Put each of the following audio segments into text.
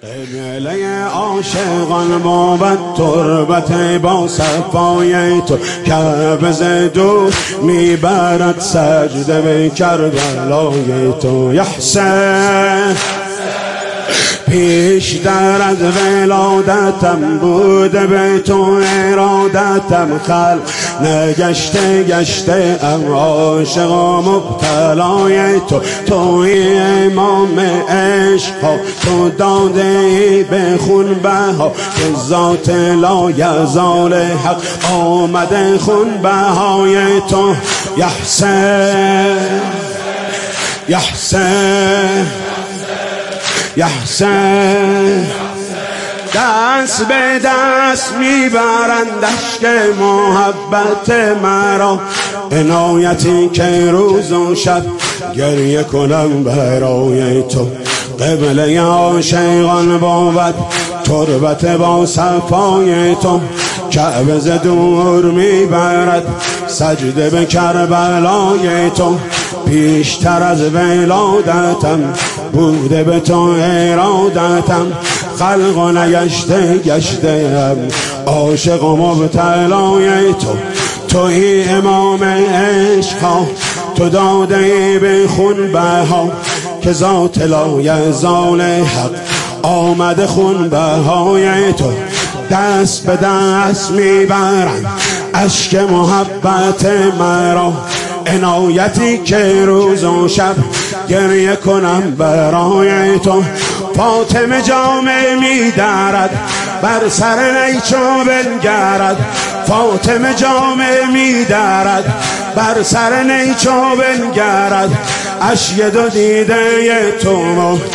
قبله عاشقان بابت تربت با صفای تو کعبه ز دور میبرد سجده به کربلای تو یا حسین پیش در از ولادتم بوده به تو ارادتم خلق نگشته گشته ام عاشق و مبتلای تو توی امام عشق تو داده ای به خون بها که ذات لایزال حق آمده خون بهای تو یا حسین یا حسین یا حسین دست به دست میبرند اشک محبت مرا عنایتی که روز و شب گریه کنم برای تو قبله عاشقان بابت تربت با صفای تو کعبه ز دور میبرد سجده به کربلای تو پیشتر از ولادتم بوده به تو ارادتم خلق و نگشته گشتم عاشق و مبتلای تو توی امام عشق تو داده ای به خون بها که ذات لایزال حق آمده خون بهای تو دست به دست میبرند اشک محبت مرا عنایتی که روز و شب گریه کنم برای تو فاطمه جامه میدارد بر سر نیچو بنگرد فاطمه جامه میدارد بر سر نیچو بنگرد اشک دو دیده تو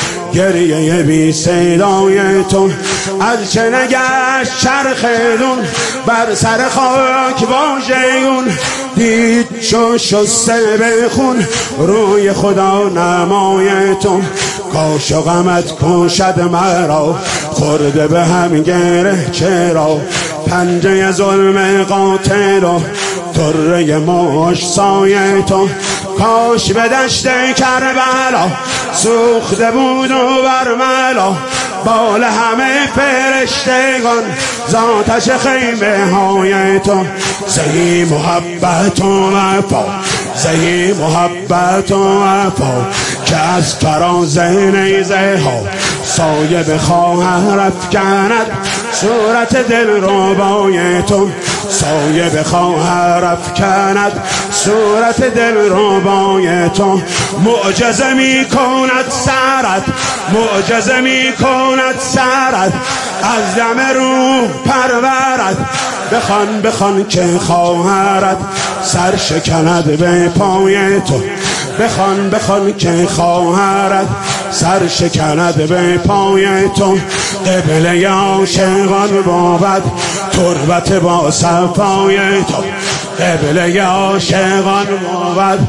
گریه بی صدای تو از چه نگشت چرخ دون بر سر خاک واژگون دید شسته به خون روی خدا نمای تو کاش و غمت کشد مرا خورده به هم گره چرا پنجه ظلم قاتل و طره مشت سایه تو کاش به دشت کربلا سوخته بود و برملا بال همه فرشتگان ذاتش خیمه های تو زهی محبت و وفا زهی محبت و وفا که از فراز نیزه ها سایه به خواهر افکند صورت دل ربای تو سایه به خواهر افکند صورت دل ربای تو معجزه می کند سرت معجزه می کند سرت از دم روح پرورت بخوان بخوان که خواهرت سر شکند به پای تو بخوان بخوان که خواهرت سر شکند به پای تو قبله عاشقان بابت تربت با صفای تو قبله عاشقان بابت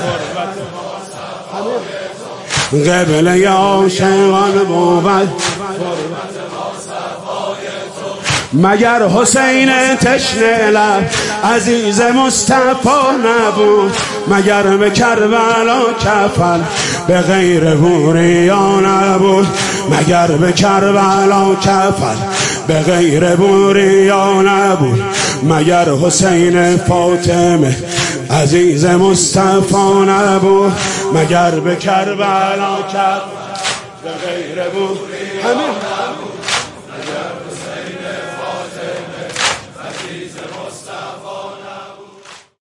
قبله عاشقان بابت مگر حسین تشنه لب عزیز مصطفی نبود مگر به کربلا کفن به غیر بوریا نبود مگر به کربلا کفن به غیر بوریا نبود مگر حسین فاطمه عزیز مصطفی نبود مگر به کربلا کفن به غیر بوریا نبود مگر حسین فاطمه عزیز مصطفی